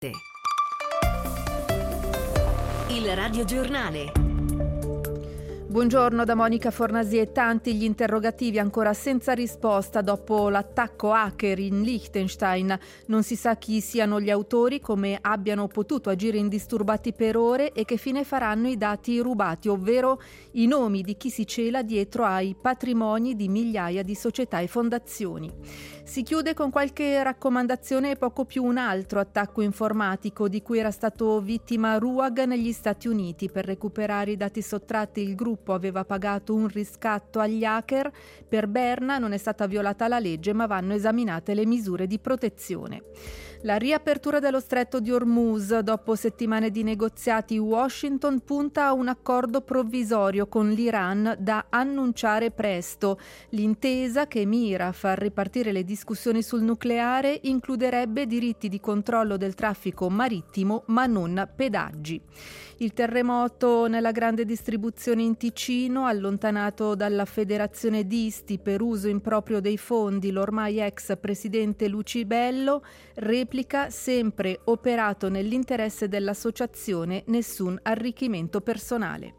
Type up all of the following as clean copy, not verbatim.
Il radiogiornale. Buongiorno da Monica Fornasier. Tanti gli interrogativi ancora senza risposta dopo l'attacco hacker in Liechtenstein. Non si sa chi siano gli autori, come abbiano potuto agire indisturbati per ore e che fine faranno i dati rubati, ovvero i nomi di chi si cela dietro ai patrimoni di migliaia di società e fondazioni. Si chiude con qualche raccomandazione e poco più un altro attacco informatico di cui era stato vittima RUAG negli Stati Uniti. Per recuperare i dati sottratti il gruppo aveva pagato un riscatto agli hacker. Per Berna non è stata violata la legge, ma vanno esaminate le misure di protezione. La riapertura dello stretto di Hormuz. Dopo settimane di negoziati, Washington punta a un accordo provvisorio con l'Iran da annunciare presto. L'intesa, che mira a far ripartire le discussioni sul nucleare, includerebbe diritti di controllo del traffico marittimo, ma non pedaggi. Il terremoto nella grande distribuzione in Ticino, allontanato dalla Federazione Disti per uso improprio dei fondi l'ormai ex presidente Lucibello, replica: sempre operato nell'interesse dell'associazione, nessun arricchimento personale.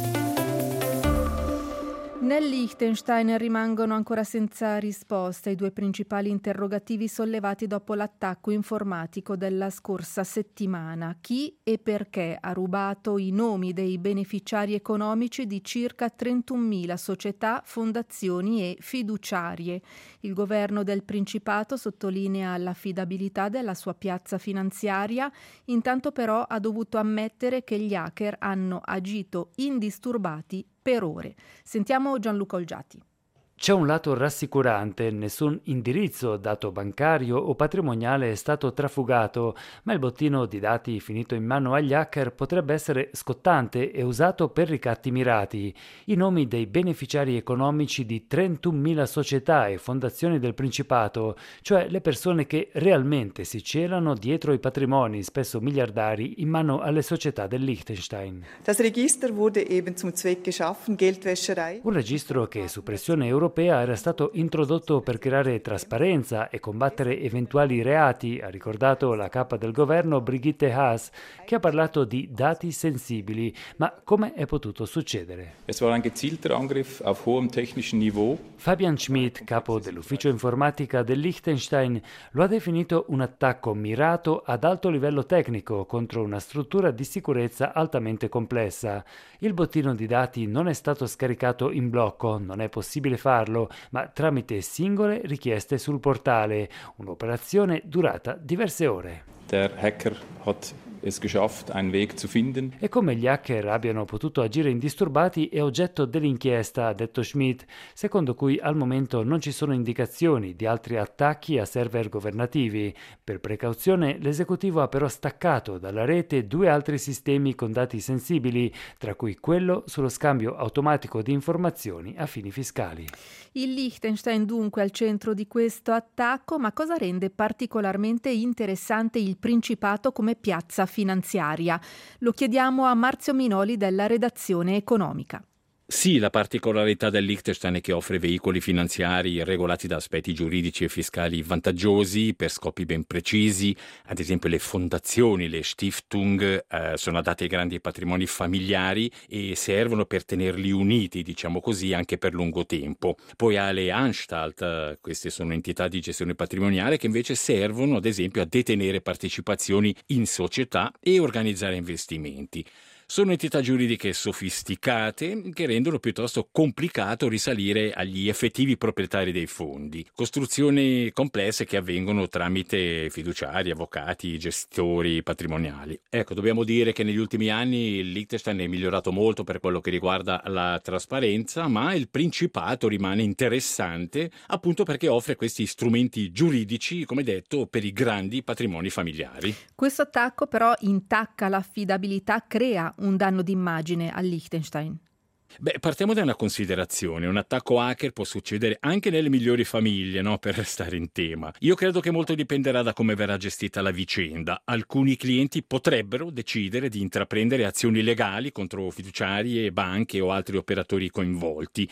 Nel Liechtenstein rimangono ancora senza risposta i due principali interrogativi sollevati dopo l'attacco informatico della scorsa settimana. Chi e perché ha rubato i nomi dei beneficiari economici di circa 31.000 società, fondazioni e fiduciarie? Il governo del Principato sottolinea l'affidabilità della sua piazza finanziaria, intanto però ha dovuto ammettere che gli hacker hanno agito indisturbati per ore. Sentiamo Gianluca Olgiati. C'è un lato rassicurante: nessun indirizzo, dato bancario o patrimoniale è stato trafugato, ma il bottino di dati finito in mano agli hacker potrebbe essere scottante e usato per ricatti mirati. I nomi dei beneficiari economici di 31.000 società e fondazioni del Principato, cioè le persone che realmente si celano dietro i patrimoni, spesso miliardari, in mano alle società del Liechtenstein. Das Register wurde eben zum Zweck geschaffen, Geldwäscherei. Un registro che su pressione europea era stato introdotto per creare trasparenza e combattere eventuali reati, ha ricordato la capa del governo Brigitte Haas, che ha parlato di dati sensibili. Ma come è potuto succedere? Es war ein gezielter Angriff auf hohem technischen Niveau. Fabian Schmidt, capo dell'ufficio informatica del Liechtenstein, lo ha definito un attacco mirato ad alto livello tecnico contro una struttura di sicurezza altamente complessa. Il bottino di dati non è stato scaricato in blocco, non è possibile farlo, ma tramite singole richieste sul portale, un'operazione durata diverse ore. Der Hacker hat es geschafft, einen Weg zu finden. E come gli hacker abbiano potuto agire indisturbati è oggetto dell'inchiesta, ha detto Schmidt, secondo cui al momento non ci sono indicazioni di altri attacchi a server governativi. Per precauzione l'esecutivo ha però staccato dalla rete due altri sistemi con dati sensibili, tra cui quello sullo scambio automatico di informazioni a fini fiscali. Il Liechtenstein dunque al centro di questo attacco, ma cosa rende particolarmente interessante il Principato come piazza finanziaria? Lo chiediamo a Marzio Minoli della redazione economica. Sì, la particolarità del Liechtenstein è che offre veicoli finanziari regolati da aspetti giuridici e fiscali vantaggiosi per scopi ben precisi. Ad esempio le fondazioni, le Stiftung, sono adatte ai grandi patrimoni familiari e servono per tenerli uniti, diciamo così, anche per lungo tempo. Poi ha le Anstalt, queste sono entità di gestione patrimoniale che invece servono ad esempio a detenere partecipazioni in società e organizzare investimenti. Sono entità giuridiche sofisticate che rendono piuttosto complicato risalire agli effettivi proprietari dei fondi. Costruzioni complesse che avvengono tramite fiduciari, avvocati, gestori patrimoniali. Ecco, dobbiamo dire che negli ultimi anni il Liechtenstein è migliorato molto per quello che riguarda la trasparenza, ma il Principato rimane interessante appunto perché offre questi strumenti giuridici, come detto, per i grandi patrimoni familiari. Questo attacco però intacca l'affidabilità, crea un danno d'immagine al Liechtenstein. Partiamo da una considerazione. Un attacco hacker può succedere anche nelle migliori famiglie, no? Per restare in tema. Io credo che molto dipenderà da come verrà gestita la vicenda. Alcuni clienti potrebbero decidere di intraprendere azioni legali contro fiduciari e banche o altri operatori coinvolti.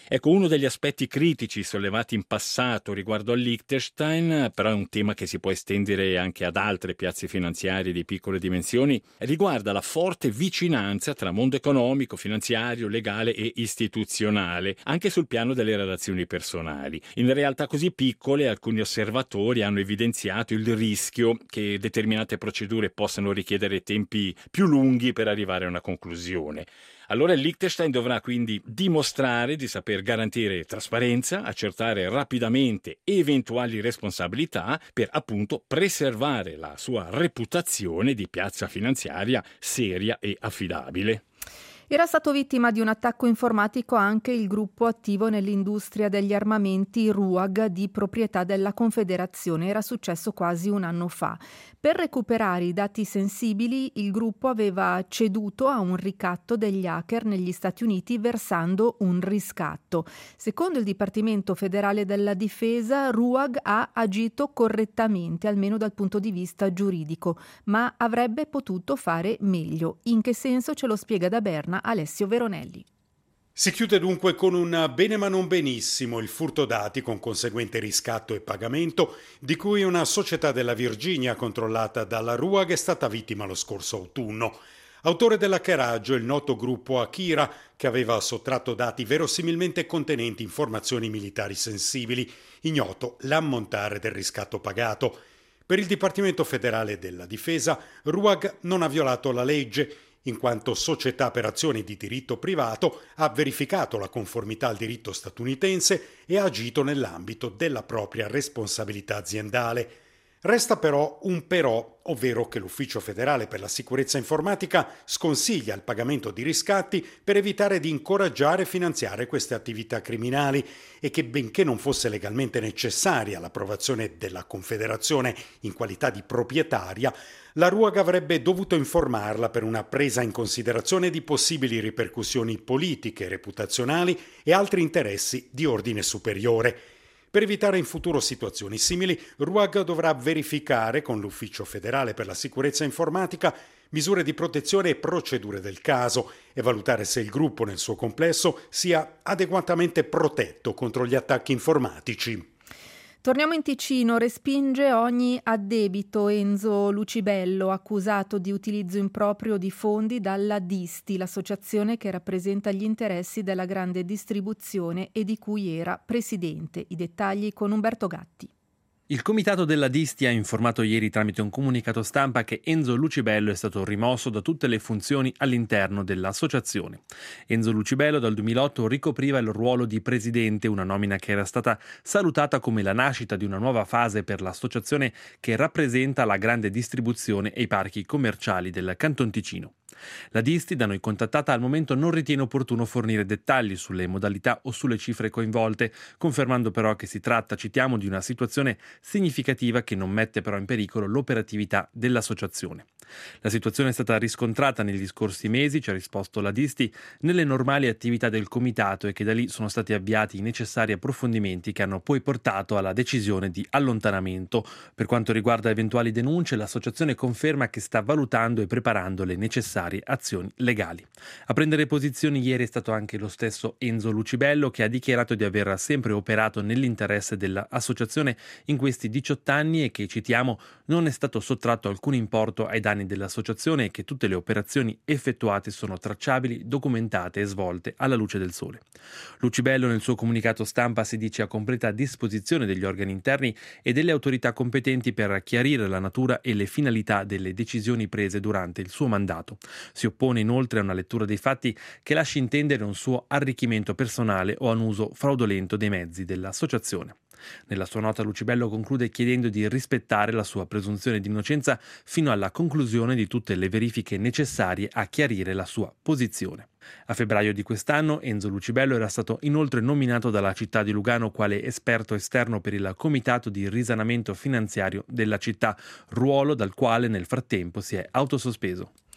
Ecco, uno degli aspetti critici sollevati in passato riguardo al Liechtenstein, però è un tema che si può estendere anche ad altre piazze finanziarie di piccole dimensioni, riguarda la forte vicinanza tra mondo economico, finanziario, legale e istituzionale, anche sul piano delle relazioni personali. In realtà così piccole, alcuni osservatori hanno evidenziato il rischio che determinate procedure possano richiedere tempi più lunghi per arrivare a una conclusione. Allora il Liechtenstein dovrà quindi dimostrare di saper garantire trasparenza, accertare rapidamente eventuali responsabilità per appunto preservare la sua reputazione di piazza finanziaria seria e affidabile. Era stato vittima di un attacco informatico anche il gruppo attivo nell'industria degli armamenti RUAG di proprietà della Confederazione. Era successo quasi un anno fa. Per recuperare i dati sensibili, il gruppo aveva ceduto a un ricatto degli hacker negli Stati Uniti versando un riscatto. Secondo il Dipartimento Federale della Difesa, RUAG ha agito correttamente, almeno dal punto di vista giuridico, ma avrebbe potuto fare meglio. In che senso ce lo spiega da Berna Alessio Veronelli. Si chiude dunque con un bene ma non benissimo il furto dati con conseguente riscatto e pagamento di cui una società della Virginia controllata dalla RUAG è stata vittima lo scorso autunno. Autore dell'hackeraggio il noto gruppo Akira, che aveva sottratto dati verosimilmente contenenti informazioni militari sensibili, ignoto l'ammontare del riscatto pagato. Per il Dipartimento Federale della Difesa, RUAG non ha violato la legge, in quanto società per azioni di diritto privato ha verificato la conformità al diritto statunitense e ha agito nell'ambito della propria responsabilità aziendale. Resta però un però, ovvero che l'Ufficio federale per la sicurezza informatica sconsiglia il pagamento di riscatti per evitare di incoraggiare e finanziare queste attività criminali e che, benché non fosse legalmente necessaria l'approvazione della Confederazione in qualità di proprietaria, la RUAG avrebbe dovuto informarla per una presa in considerazione di possibili ripercussioni politiche, reputazionali e altri interessi di ordine superiore. Per evitare in futuro situazioni simili, RUAG dovrà verificare con l'Ufficio federale per la sicurezza informatica misure di protezione e procedure del caso e valutare se il gruppo nel suo complesso sia adeguatamente protetto contro gli attacchi informatici. Torniamo in Ticino, respinge ogni addebito Enzo Lucibello, accusato di utilizzo improprio di fondi dalla Disti, l'associazione che rappresenta gli interessi della grande distribuzione e di cui era presidente. I dettagli con Umberto Gatti. Il comitato della Disti ha informato ieri tramite un comunicato stampa che Enzo Lucibello è stato rimosso da tutte le funzioni all'interno dell'associazione. Enzo Lucibello dal 2008 ricopriva il ruolo di presidente, una nomina che era stata salutata come la nascita di una nuova fase per l'associazione che rappresenta la grande distribuzione e i parchi commerciali del Canton Ticino. La Disti, da noi contattata, al momento non ritiene opportuno fornire dettagli sulle modalità o sulle cifre coinvolte, confermando però che si tratta, citiamo, di una situazione significativa che non mette però in pericolo l'operatività dell'associazione. La situazione è stata riscontrata negli scorsi mesi, ci ha risposto la Disti, nelle normali attività del comitato e che da lì sono stati avviati i necessari approfondimenti che hanno poi portato alla decisione di allontanamento. Per quanto riguarda eventuali denunce, l'associazione conferma che sta valutando e preparando le necessarie azioni legali. A prendere posizioni ieri è stato anche lo stesso Enzo Lucibello, che ha dichiarato di aver sempre operato nell'interesse dell'associazione in questi 18 anni e che, citiamo, non è stato sottratto alcun importo ai danni dell'associazione e che tutte le operazioni effettuate sono tracciabili, documentate e svolte alla luce del sole. Lucibello nel suo comunicato stampa si dice a completa disposizione degli organi interni e delle autorità competenti per chiarire la natura e le finalità delle decisioni prese durante il suo mandato. Si oppone inoltre a una lettura dei fatti che lasci intendere un suo arricchimento personale o un uso fraudolento dei mezzi dell'associazione. Nella sua nota Lucibello conclude chiedendo di rispettare la sua presunzione di innocenza fino alla conclusione di tutte le verifiche necessarie a chiarire la sua posizione. A febbraio di quest'anno Enzo Lucibello era stato inoltre nominato dalla città di Lugano quale esperto esterno per il comitato di risanamento finanziario della città, ruolo dal quale nel frattempo si è autosospeso.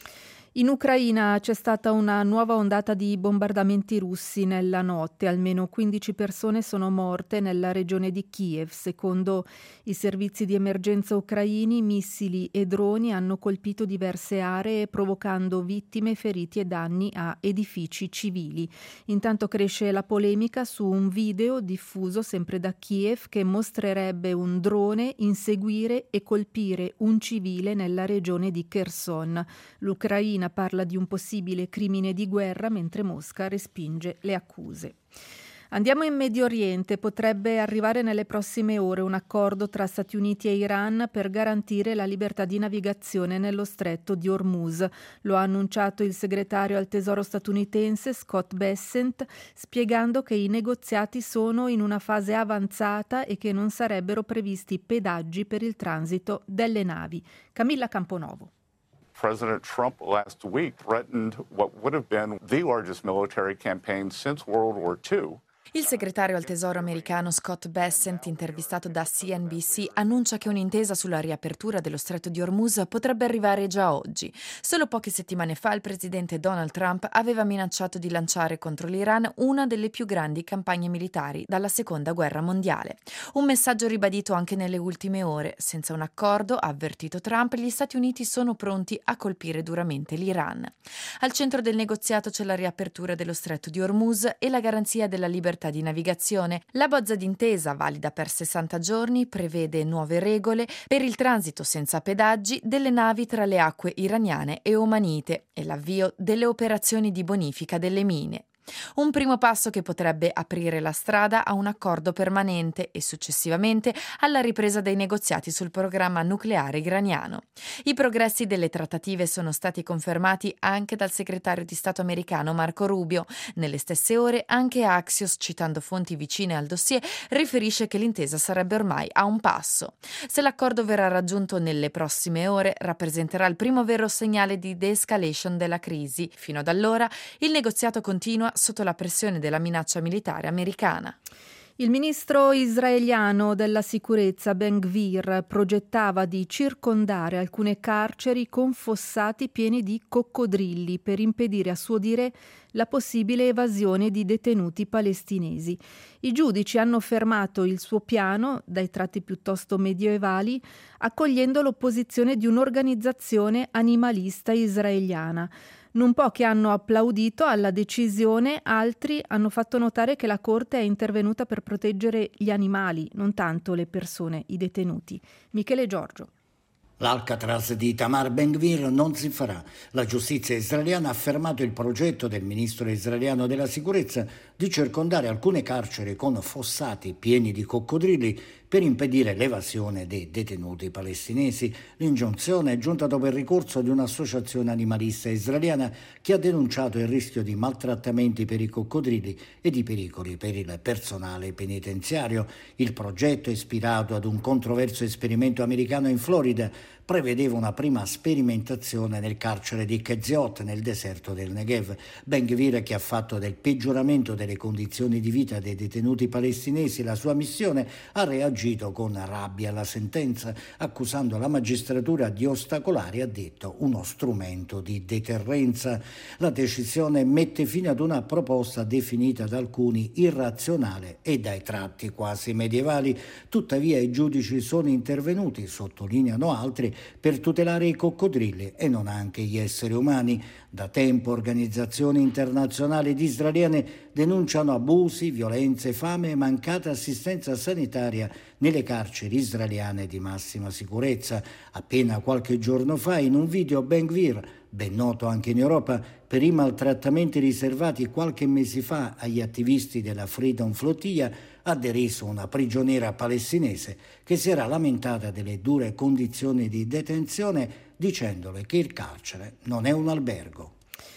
In Ucraina c'è stata una nuova ondata di bombardamenti russi nella notte. Almeno 15 persone sono morte nella regione di Kiev. Secondo i servizi di emergenza ucraini, missili e droni hanno colpito diverse aree, provocando vittime, feriti e danni a edifici civili. Intanto cresce la polemica su un video diffuso sempre da Kiev che mostrerebbe un drone inseguire e colpire un civile nella regione di Kherson. L'Ucraina parla di un possibile crimine di guerra, mentre Mosca respinge le accuse. Andiamo in Medio Oriente. Potrebbe arrivare nelle prossime ore un accordo tra Stati Uniti e Iran per garantire la libertà di navigazione nello stretto di Hormuz. Lo ha annunciato il segretario al Tesoro statunitense Scott Bessent, spiegando che i negoziati sono in una fase avanzata e che non sarebbero previsti pedaggi per il transito delle navi. Camilla Camponovo. President Trump last week threatened what would have been the largest military campaign since World War II. Il segretario al Tesoro americano Scott Bessent, intervistato da CNBC, annuncia che un'intesa sulla riapertura dello stretto di Hormuz potrebbe arrivare già oggi. Solo poche settimane fa il presidente Donald Trump aveva minacciato di lanciare contro l'Iran una delle più grandi campagne militari dalla Seconda Guerra Mondiale. Un messaggio ribadito anche nelle ultime ore. Senza un accordo, ha avvertito Trump, gli Stati Uniti sono pronti a colpire duramente l'Iran. Al centro del negoziato c'è la riapertura dello stretto di Hormuz e la garanzia della libertà di navigazione. La bozza d'intesa, valida per 60 giorni, prevede nuove regole per il transito senza pedaggi delle navi tra le acque iraniane e omanite e l'avvio delle operazioni di bonifica delle mine. Un primo passo che potrebbe aprire la strada a un accordo permanente e successivamente alla ripresa dei negoziati sul programma nucleare iraniano. I progressi delle trattative sono stati confermati anche dal segretario di Stato americano Marco Rubio. Nelle stesse ore anche Axios, citando fonti vicine al dossier, riferisce che l'intesa sarebbe ormai a un passo. Se l'accordo verrà raggiunto nelle prossime ore, rappresenterà il primo vero segnale di de-escalation della crisi. Fino ad allora il negoziato continua sotto la pressione della minaccia militare americana. Il ministro israeliano della sicurezza Ben Gvir progettava di circondare alcune carceri con fossati pieni di coccodrilli per impedire, a suo dire, la possibile evasione di detenuti palestinesi. I giudici hanno fermato il suo piano, dai tratti piuttosto medievali, accogliendo l'opposizione di un'organizzazione animalista israeliana. Non pochi hanno applaudito alla decisione, altri hanno fatto notare che la Corte è intervenuta per proteggere gli animali, non tanto le persone, i detenuti. Michele Giorgio. L'Alcatraz di Itamar Ben Gvir non si farà. La giustizia israeliana ha fermato il progetto del ministro israeliano della sicurezza di circondare alcune carceri con fossati pieni di coccodrilli per impedire l'evasione dei detenuti palestinesi. L'ingiunzione è giunta dopo il ricorso di un'associazione animalista israeliana che ha denunciato il rischio di maltrattamenti per i coccodrilli e di pericoli per il personale penitenziario. Il progetto, ispirato ad un controverso esperimento americano in Florida, prevedeva una prima sperimentazione nel carcere di Keziot, nel deserto del Negev. Ben Gvir, che ha fatto del peggioramento delle condizioni di vita dei detenuti palestinesi la sua missione, ha reagito con rabbia alla sentenza, accusando la magistratura di ostacolare, ha detto, uno strumento di deterrenza. La decisione mette fine ad una proposta definita da alcuni irrazionale e dai tratti quasi medievali. Tuttavia i giudici sono intervenuti, sottolineano altri, per tutelare i coccodrilli e non anche gli esseri umani. Da tempo organizzazioni internazionali ed israeliane denunciano abusi, violenze, fame e mancata assistenza sanitaria nelle carceri israeliane di massima sicurezza. Appena qualche giorno fa, in un video, Ben Gvir, ben noto anche in Europa per i maltrattamenti riservati qualche mese fa agli attivisti della Freedom Flotilla, ha deriso una prigioniera palestinese che si era lamentata delle dure condizioni di detenzione, dicendole che il carcere non è un albergo.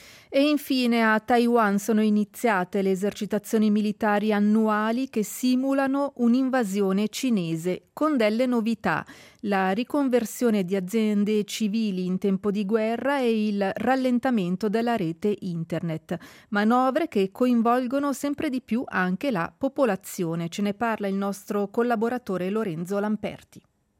E infine a Taiwan sono iniziate le esercitazioni militari annuali che simulano un'invasione cinese, con delle novità: la riconversione di aziende civili in tempo di guerra e il rallentamento della rete internet. Manovre che coinvolgono sempre di più anche la popolazione. Ce ne parla il nostro collaboratore Lorenzo Lamperti.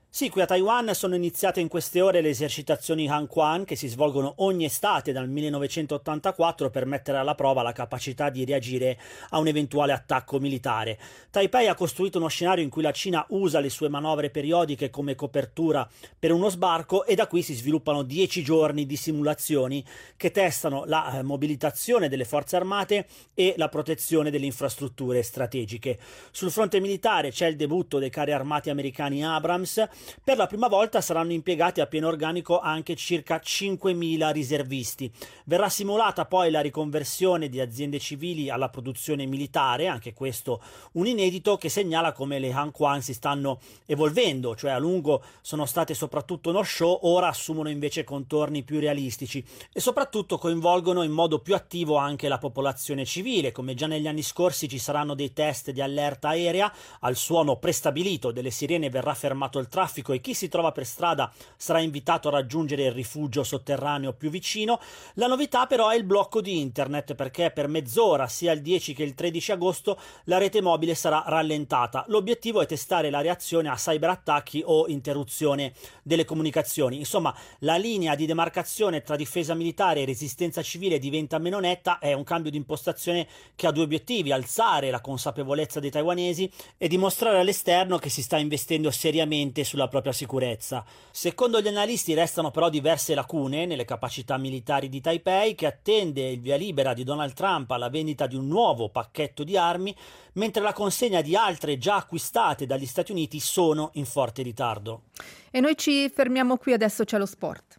Sì, qui a Taiwan sono iniziate in queste ore le esercitazioni Hanquan che si svolgono ogni estate dal 1984 per mettere alla prova la capacità di reagire a un eventuale attacco militare. Taipei ha costruito uno scenario in cui la Cina usa le sue manovre periodiche come copertura per uno sbarco e da qui si sviluppano 10 giorni di simulazioni che testano la mobilitazione delle forze armate e la protezione delle infrastrutture strategiche. Sul fronte militare c'è il debutto dei carri armati americani Abrams. Per la prima volta saranno impiegati a pieno organico anche circa 5.000 riservisti. Verrà simulata poi la riconversione di aziende civili alla produzione militare, anche questo un inedito che segnala come le Hanquan si stanno evolvendo, cioè a lungo sono state soprattutto uno show, ora assumono invece contorni più realistici e soprattutto coinvolgono in modo più attivo anche la popolazione civile, come già negli anni scorsi ci saranno dei test di allerta aerea, al suono prestabilito delle sirene verrà fermato il traffico e chi si trova per strada sarà invitato a raggiungere il rifugio sotterraneo più vicino. La novità però è il blocco di internet, perché per mezz'ora sia il 10 che il 13 agosto la rete mobile sarà rallentata. L'obiettivo è testare la reazione a cyberattacchi o interruzione delle comunicazioni. Insomma, la linea di demarcazione tra difesa militare e resistenza civile diventa meno netta, è un cambio di impostazione che ha due obiettivi: alzare la consapevolezza dei taiwanesi e dimostrare all'esterno che si sta investendo seriamente sulla propria sicurezza. Secondo gli analisti restano però diverse lacune nelle capacità militari di Taipei, che attende il via libera di Donald Trump alla vendita di un nuovo pacchetto di armi, mentre la consegna di altre già acquistate dagli Stati Uniti sono in forte ritardo. E noi ci fermiamo qui, adesso c'è lo sport.